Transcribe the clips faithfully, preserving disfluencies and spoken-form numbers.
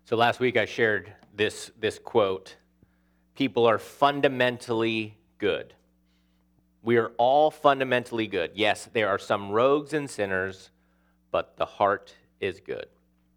So last week I shared this, this quote, people are fundamentally good. We are all fundamentally good. Yes, there are some rogues and sinners, but the heart is good.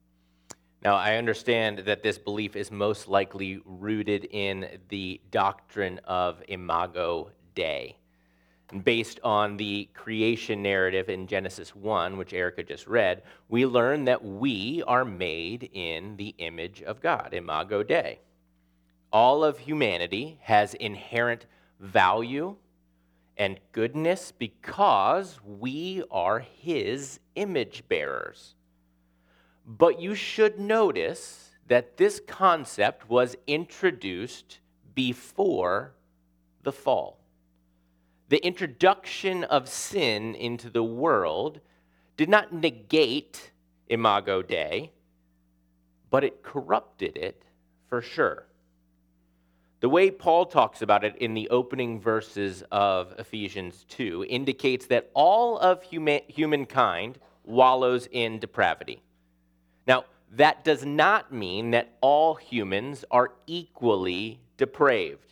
Now, I understand that this belief is most likely rooted in the doctrine of Imago Dei. And based on the creation narrative in Genesis one, which Erica just read, we learn that we are made in the image of God, Imago Dei. All of humanity has inherent value and goodness because we are his image bearers. But you should notice that this concept was introduced before the fall. The introduction of sin into the world did not negate Imago Dei, but it corrupted it for sure. The way Paul talks about it in the opening verses of Ephesians two indicates that all of huma- humankind wallows in depravity. Now, that does not mean that all humans are equally depraved,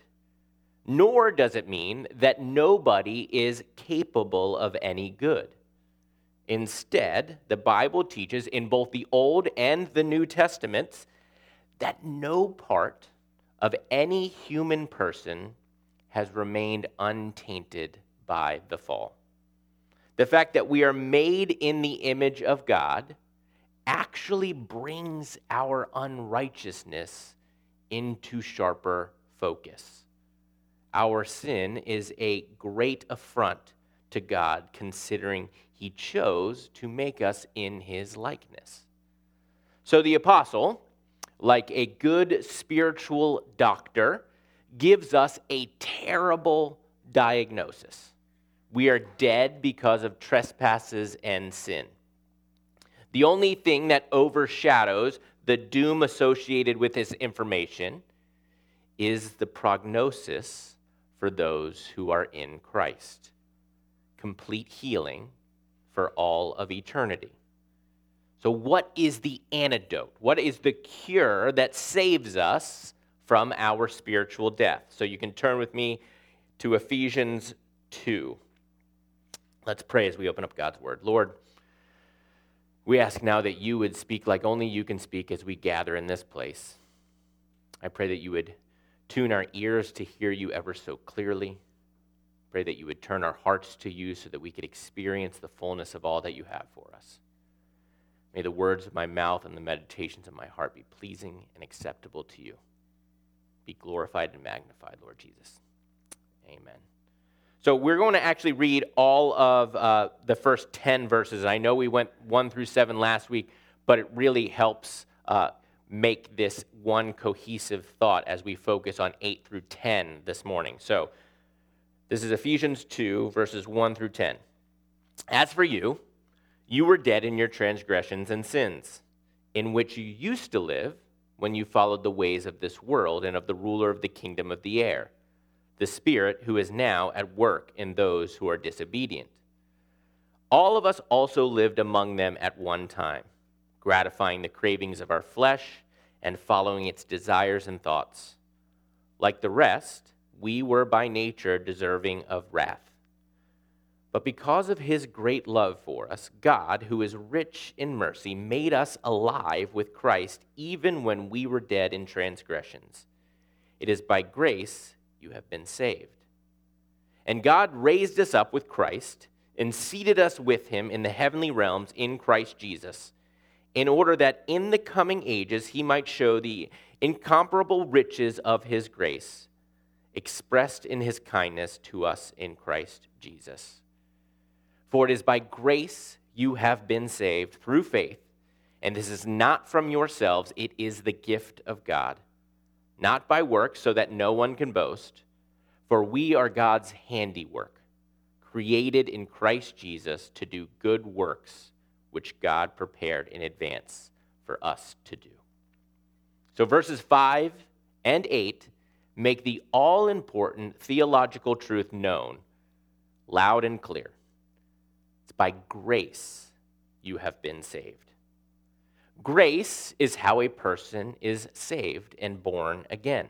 nor does it mean that nobody is capable of any good. Instead, the Bible teaches in both the Old and the New Testaments that no part of any human person has remained untainted by the fall. The fact that we are made in the image of God actually brings our unrighteousness into sharper focus. Our sin is a great affront to God, considering he chose to make us in his likeness. So the apostle, like a good spiritual doctor, gives us a terrible diagnosis. We are dead because of trespasses and sin. The only thing that overshadows the doom associated with this information is the prognosis for those who are in Christ. Complete healing for all of eternity. So what is the antidote? What is the cure that saves us from our spiritual death? So you can turn with me to Ephesians two. Let's pray as we open up God's word. Lord, we ask now that you would speak like only you can speak as we gather in this place. I pray that you would tune our ears to hear you ever so clearly. Pray that you would turn our hearts to you so that we could experience the fullness of all that you have for us. May the words of my mouth and the meditations of my heart be pleasing and acceptable to you. Be glorified and magnified, Lord Jesus. Amen. So we're going to actually read all of uh, the first ten verses. I know we went one through seven last week, but it really helps uh, make this one cohesive thought as we focus on eight through ten this morning. So this is Ephesians two, verses one through ten. As for you, you were dead in your transgressions and sins, in which you used to live when you followed the ways of this world and of the ruler of the kingdom of the air, the Spirit who is now at work in those who are disobedient. All of us also lived among them at one time, gratifying the cravings of our flesh and following its desires and thoughts. Like the rest, we were by nature deserving of wrath. But because of his great love for us, God, who is rich in mercy, made us alive with Christ even when we were dead in transgressions. It is by grace you have been saved. And God raised us up with Christ and seated us with him in the heavenly realms in Christ Jesus, in order that in the coming ages he might show the incomparable riches of his grace, expressed in his kindness to us in Christ Jesus. For it is by grace you have been saved through faith, and this is not from yourselves, it is the gift of God, not by works, so that no one can boast. For we are God's handiwork, created in Christ Jesus to do good works, which God prepared in advance for us to do. So verses five and eight make the all-important theological truth known, loud and clear. It's by grace you have been saved. Grace is how a person is saved and born again.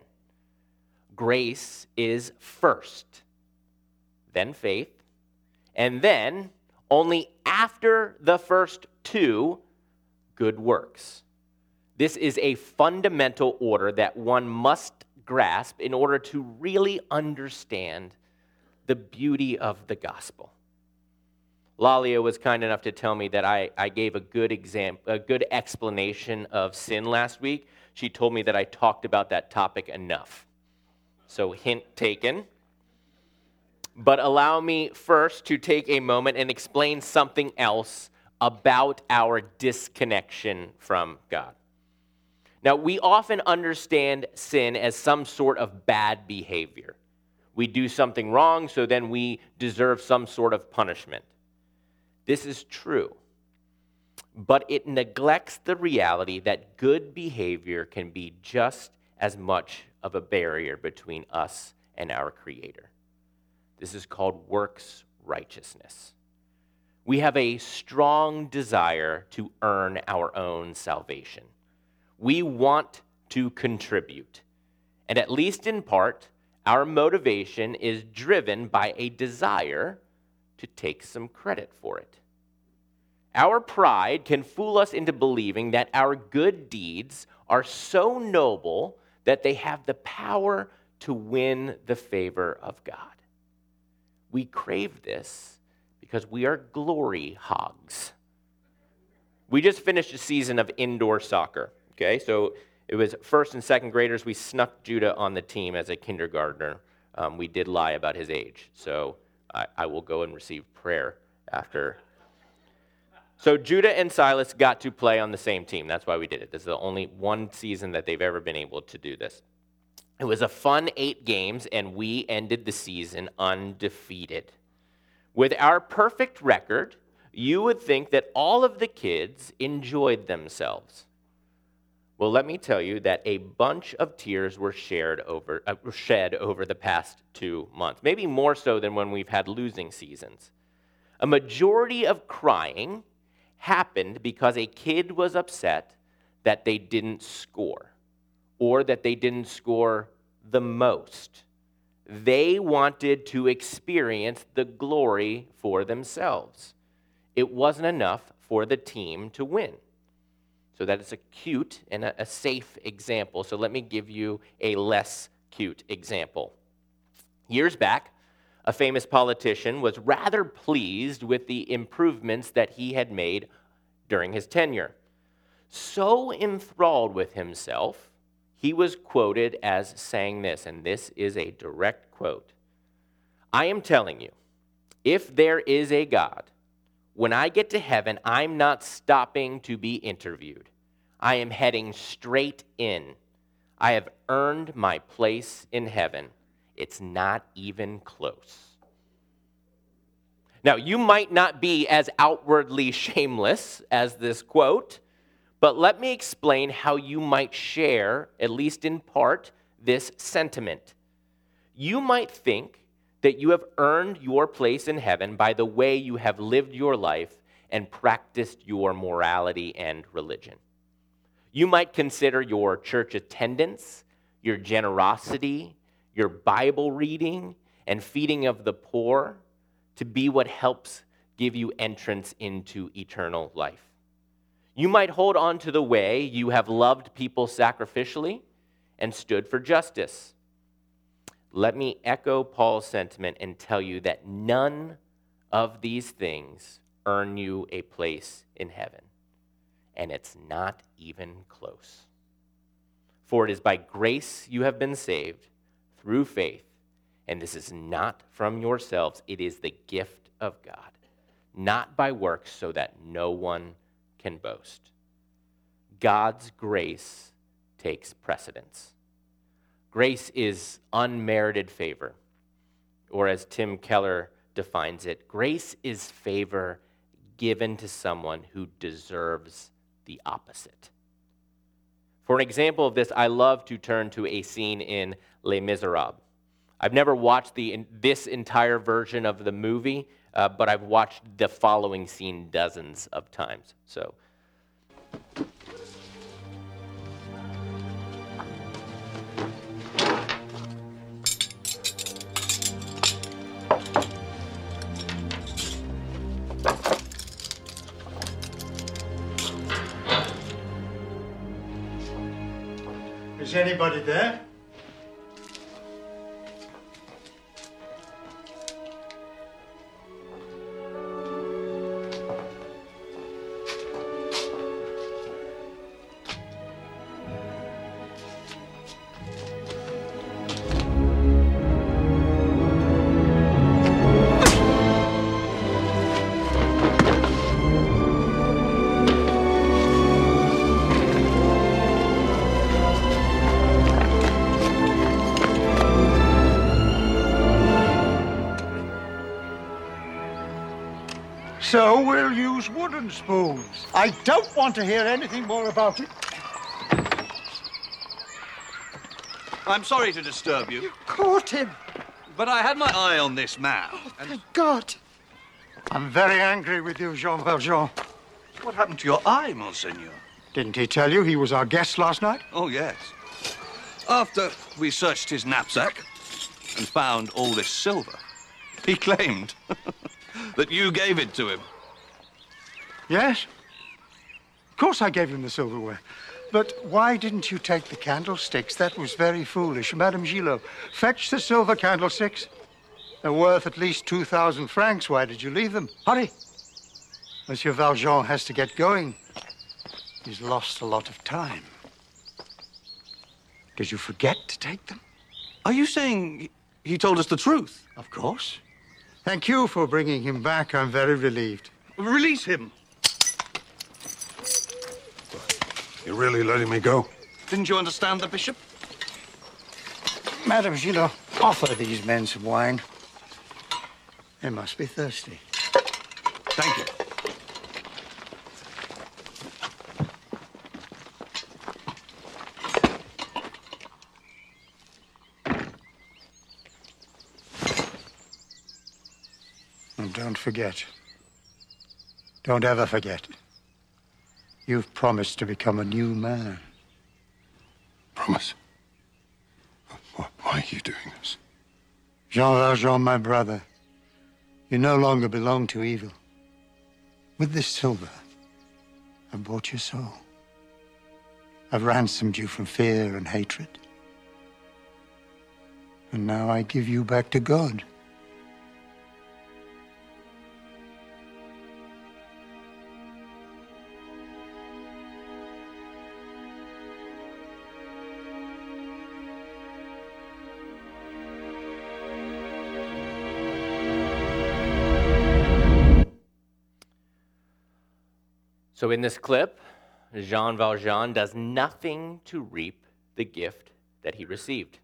Grace is first, then faith, and then, only after the first two, good works. This is a fundamental order that one must grasp in order to really understand the beauty of the gospel. Lalia was kind enough to tell me that I, I gave a good exam, a good explanation of sin last week. She told me that I talked about that topic enough. So hint taken. But allow me first to take a moment and explain something else about our disconnection from God. Now, we often understand sin as some sort of bad behavior. We do something wrong, so then we deserve some sort of punishment. This is true, but it neglects the reality that good behavior can be just as much of a barrier between us and our Creator. This is called works righteousness. We have a strong desire to earn our own salvation. We want to contribute, and at least in part, our motivation is driven by a desire to take some credit for it. Our pride can fool us into believing that our good deeds are so noble that they have the power to win the favor of God. We crave this because we are glory hogs. We just finished a season of indoor soccer, okay? So it was first and second graders. We snuck Judah on the team as a kindergartner. Um, we did lie about his age, so I, I will go and receive prayer after. So Judah and Silas got to play on the same team. That's why we did it. This is the only one season that they've ever been able to do this. It was a fun eight games, and we ended the season undefeated. With our perfect record, you would think that all of the kids enjoyed themselves. Well, let me tell you that a bunch of tears were shared over, uh, shed over the past two months, maybe more so than when we've had losing seasons. A majority of crying happened because a kid was upset that they didn't score, or that they didn't score the most. They wanted to experience the glory for themselves. It wasn't enough for the team to win. So that is a cute and a, a safe example. So let me give you a less cute example. Years back, a famous politician was rather pleased with the improvements that he had made during his tenure. So enthralled with himself, he was quoted as saying this, and this is a direct quote. "I am telling you, if there is a God, when I get to heaven, I'm not stopping to be interviewed. I am heading straight in. I have earned my place in heaven. It's not even close." Now, you might not be as outwardly shameless as this quote, but let me explain how you might share, at least in part, this sentiment. You might think that you have earned your place in heaven by the way you have lived your life and practiced your morality and religion. You might consider your church attendance, your generosity, your Bible reading, and feeding of the poor to be what helps give you entrance into eternal life. You might hold on to the way you have loved people sacrificially and stood for justice. Let me echo Paul's sentiment and tell you that none of these things earn you a place in heaven, and it's not even close. For it is by grace you have been saved through faith, and this is not from yourselves, it is the gift of God, not by works, so that no one can boast. God's grace takes precedence. Grace is unmerited favor, or as Tim Keller defines it, grace is favor given to someone who deserves the opposite. For an example of this, I love to turn to a scene in Les Miserables. I've never watched the this entire version of the movie, uh, but I've watched the following scene dozens of times. So Is anybody there? So we'll use wooden spoons. I don't want to hear anything more about it. I'm sorry to disturb you, You caught him. but I had my eye on this man. Oh, and thank God. I'm very angry with you, Jean Valjean. what happened to your eye, Monseigneur? Didn't he tell you he was our guest last night? Oh, yes. After we searched his knapsack and found all this silver, he claimed that you gave it to him. Yes. Of course I gave him the silverware. But why didn't you take the candlesticks? That was very foolish. Madame Gillot, fetch the silver candlesticks. They're worth at least two thousand francs. Why did you leave them? Hurry. Monsieur Valjean has to get going. He's lost a lot of time. Did you forget to take them? Are you saying he told us the truth? Of course. Thank you for bringing him back. I'm very relieved. Release him. You're really letting me go? Didn't you understand the bishop? Madame Gillot, offer these men some wine. They must be thirsty. Thank you. And don't forget. Don't ever forget. You've promised to become a new man. Promise. Why, why are you doing this? Jean Valjean, my brother, you no longer belong to evil. With this silver, I've bought your soul. I've ransomed you from fear and hatred. And now I give you back to God. So in this clip, Jean Valjean does nothing to reap the gift that he received.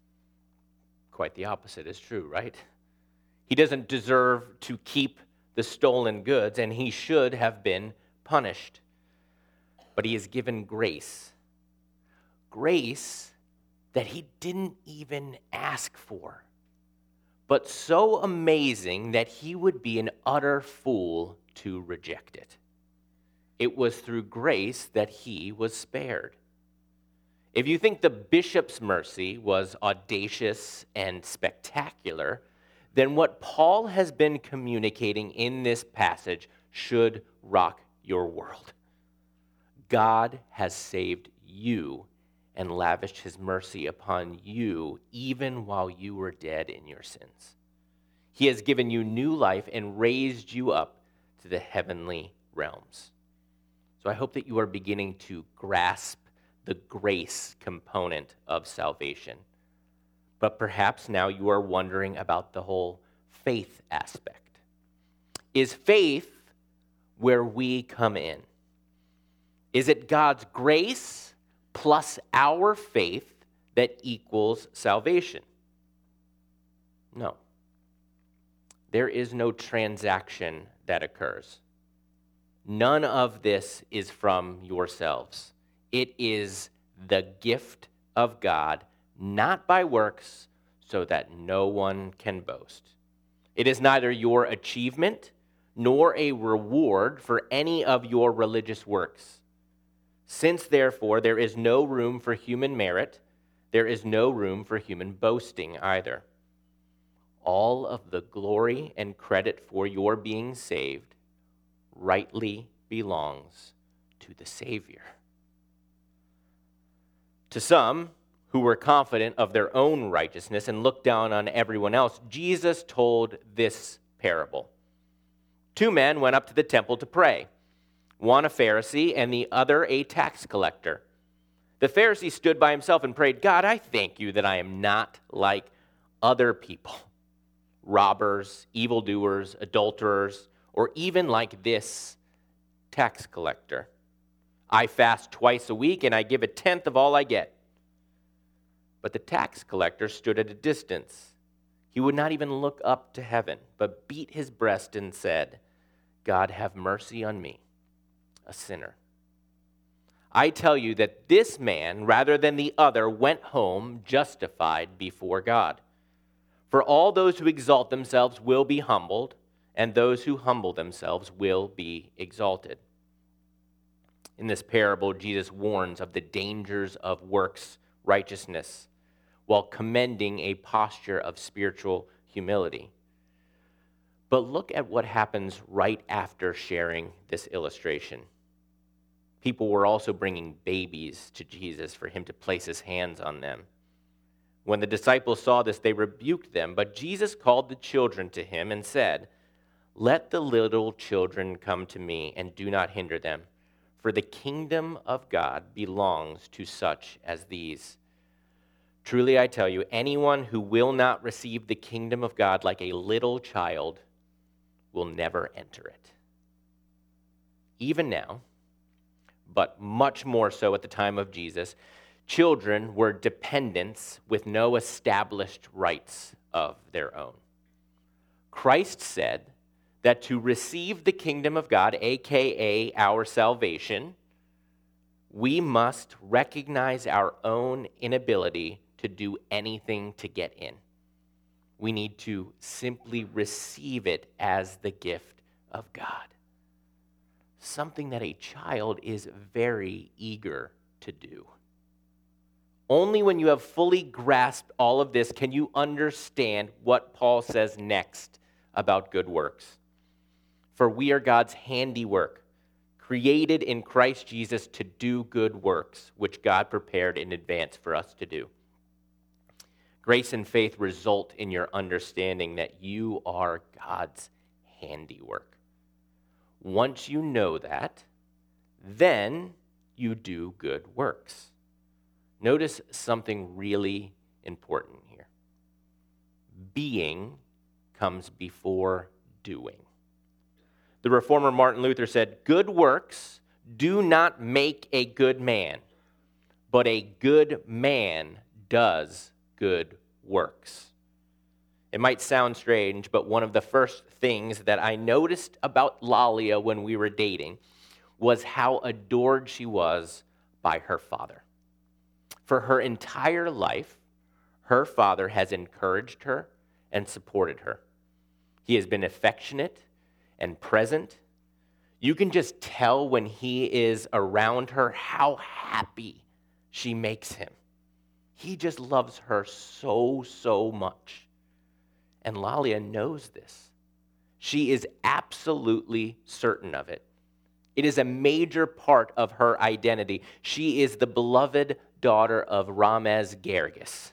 Quite the opposite is true, right? He doesn't deserve to keep the stolen goods, and he should have been punished. But he is given grace. Grace that he didn't even ask for, but so amazing that he would be an utter fool to reject it. It was through grace that he was spared. If you think the bishop's mercy was audacious and spectacular, then what Paul has been communicating in this passage should rock your world. God has saved you and lavished his mercy upon you even while you were dead in your sins. He has given you new life and raised you up to the heavenly realms. So I hope that you are beginning to grasp the grace component of salvation. But perhaps now you are wondering about the whole faith aspect. Is faith where we come in? Is it God's grace plus our faith that equals salvation? No. There is no transaction that occurs. None of this is from yourselves. It is the gift of God, not by works, so that no one can boast. It is neither your achievement nor a reward for any of your religious works. Since, therefore, there is no room for human merit, there is no room for human boasting either. All of the glory and credit for your being saved rightly belongs to the Savior. To some who were confident of their own righteousness and looked down on everyone else, Jesus told this parable. Two men went up to the temple to pray, one a Pharisee and the other a tax collector. The Pharisee stood by himself and prayed, God, I thank you that I am not like other people, robbers, evildoers, adulterers, or even like this tax collector. I fast twice a week and I give a tenth of all I get. But the tax collector stood at a distance. He would not even look up to heaven, but beat his breast and said, God, have mercy on me, a sinner. I tell you that this man, rather than the other, went home justified before God. For all those who exalt themselves will be humbled, and those who humble themselves will be exalted. In this parable, Jesus warns of the dangers of works righteousness, while commending a posture of spiritual humility. But look at what happens right after sharing this illustration. People were also bringing babies to Jesus for him to place his hands on them. When the disciples saw this, they rebuked them, but Jesus called the children to him and said, Let the little children come to me, and do not hinder them, for the kingdom of God belongs to such as these. Truly I tell you, anyone who will not receive the kingdom of God like a little child will never enter it. Even now, but much more so at the time of Jesus, children were dependents with no established rights of their own. Christ said that to receive the kingdom of God, aka our salvation, we must recognize our own inability to do anything to get in. We need to simply receive it as the gift of God. Something that a child is very eager to do. Only when you have fully grasped all of this can you understand what Paul says next about good works. For we are God's handiwork, created in Christ Jesus to do good works, which God prepared in advance for us to do. Grace and faith result in your understanding that you are God's handiwork. Once you know that, then you do good works. Notice something really important here. Being comes before doing. The reformer Martin Luther said, Good works do not make a good man, but a good man does good works. It might sound strange, but one of the first things that I noticed about Lalia when we were dating was how adored she was by her father. For her entire life, her father has encouraged her and supported her. He has been affectionate and present. You can just tell when he is around her how happy she makes him. He just loves her so, so much. And Lalia knows this. She is absolutely certain of it. It is a major part of her identity. She is the beloved daughter of Ramez Gergis.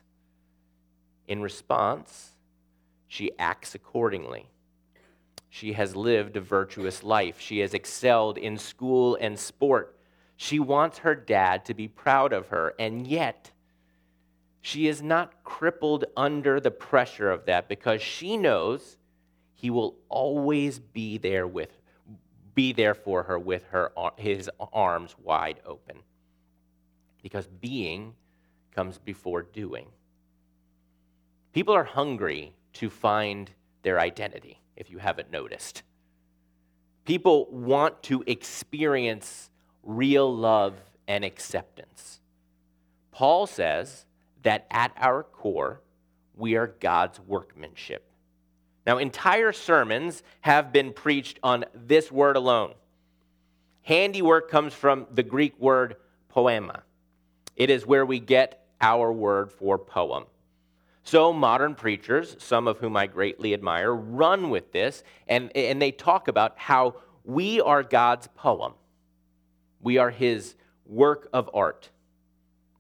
In response, she acts accordingly. She has lived a virtuous life. She has excelled in school and sport. She wants her dad to be proud of her, and yet she is not crippled under the pressure of that because she knows he will always be there with, be there for her with her his arms wide open. Because being comes before doing. People are hungry to find their identity, if you haven't noticed. People want to experience real love and acceptance. Paul says that at our core, we are God's workmanship. Now, entire sermons have been preached on this word alone. Handiwork comes from the Greek word poema. It is where we get our word for poem. So modern preachers, some of whom I greatly admire, run with this, and, and they talk about how we are God's poem. We are his work of art.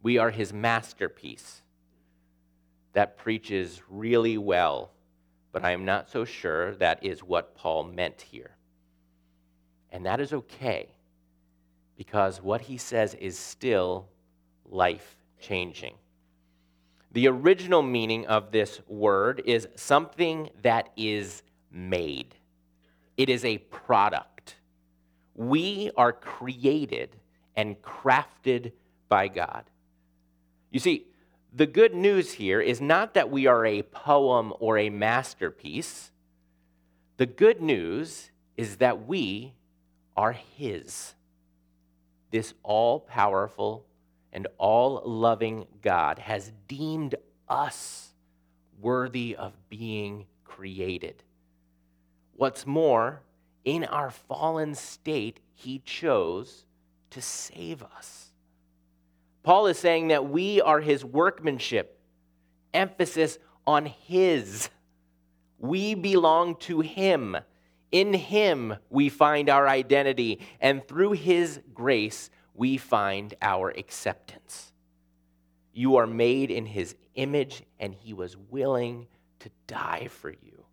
We are his masterpiece. That preaches really well, but I am not so sure that is what Paul meant here. And that is okay, because what he says is still life-changing. The original meaning of this word is something that is made. It is a product. We are created and crafted by God. You see, the good news here is not that we are a poem or a masterpiece. The good news is that we are his. This all-powerful and all-loving God has deemed us worthy of being created. What's more, in our fallen state, he chose to save us. Paul is saying that we are his workmanship, emphasis on his. We belong to him. In him we find our identity, and through his grace we find our acceptance. You are made in his image, and he was willing to die for you.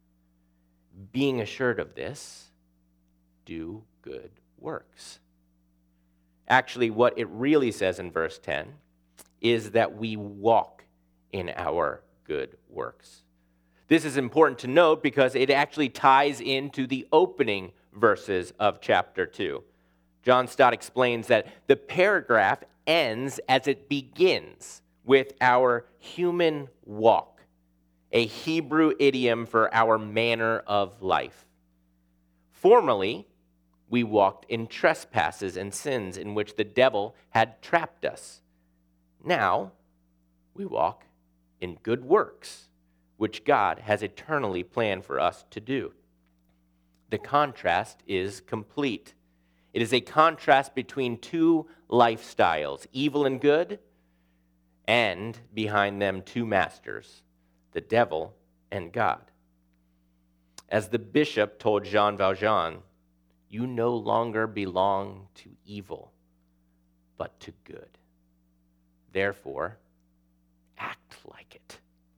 Being assured of this, do good works. Actually, what it really says in verse ten is that we walk in our good works. This is important to note because it actually ties into the opening verses of chapter two. John Stott explains that the paragraph ends as it begins with our human walk, a Hebrew idiom for our manner of life. Formerly, we walked in trespasses and sins in which the devil had trapped us. Now, we walk in good works, which God has eternally planned for us to do. The contrast is complete. It is a contrast between two lifestyles, evil and good, and behind them two masters, the devil and God. As the bishop told Jean Valjean, you no longer belong to evil, but to good. Therefore, act like it.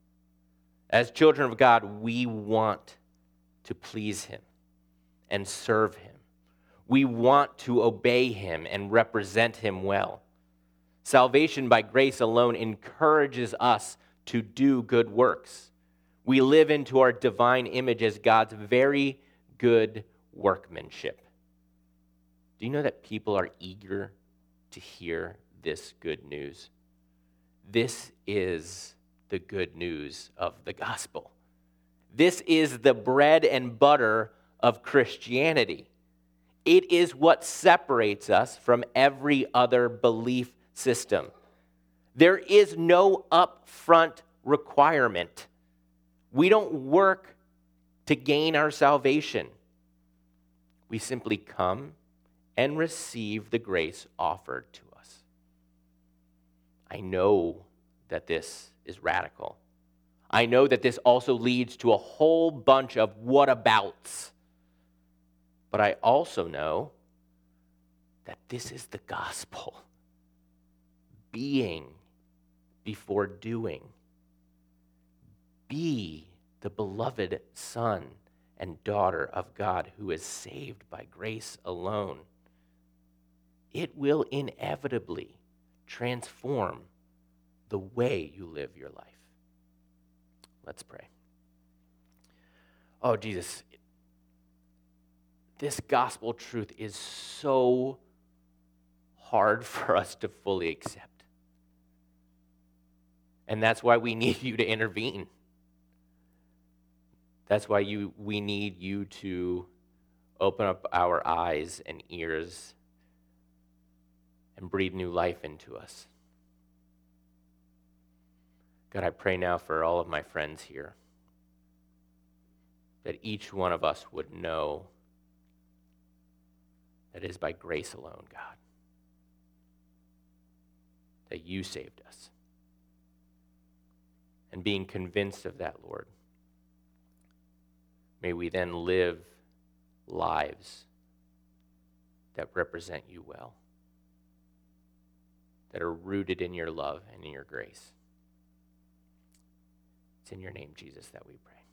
As children of God, we want to please him and serve him. We want to obey him and represent him well. Salvation by grace alone encourages us to do good works. We live into our divine image as God's very good workmanship. Do you know that people are eager to hear this good news? This is the good news of the gospel. This is the bread and butter of Christianity. It is what separates us from every other belief system. There is no upfront requirement. We don't work to gain our salvation. We simply come and receive the grace offered to us. I know that this is radical. I know that this also leads to a whole bunch of whatabouts. But I also know that this is the gospel. Being before doing. Be the beloved son and daughter of God who is saved by grace alone. It will inevitably transform the way you live your life. Let's pray. Oh, Jesus, this gospel truth is so hard for us to fully accept. And that's why we need you to intervene. That's why you we need you to open up our eyes and ears and breathe new life into us. God, I pray now for all of my friends here that each one of us would know that it is by grace alone, God, that you saved us. And being convinced of that, Lord, may we then live lives that represent you well, that are rooted in your love and in your grace. It's in your name, Jesus, that we pray.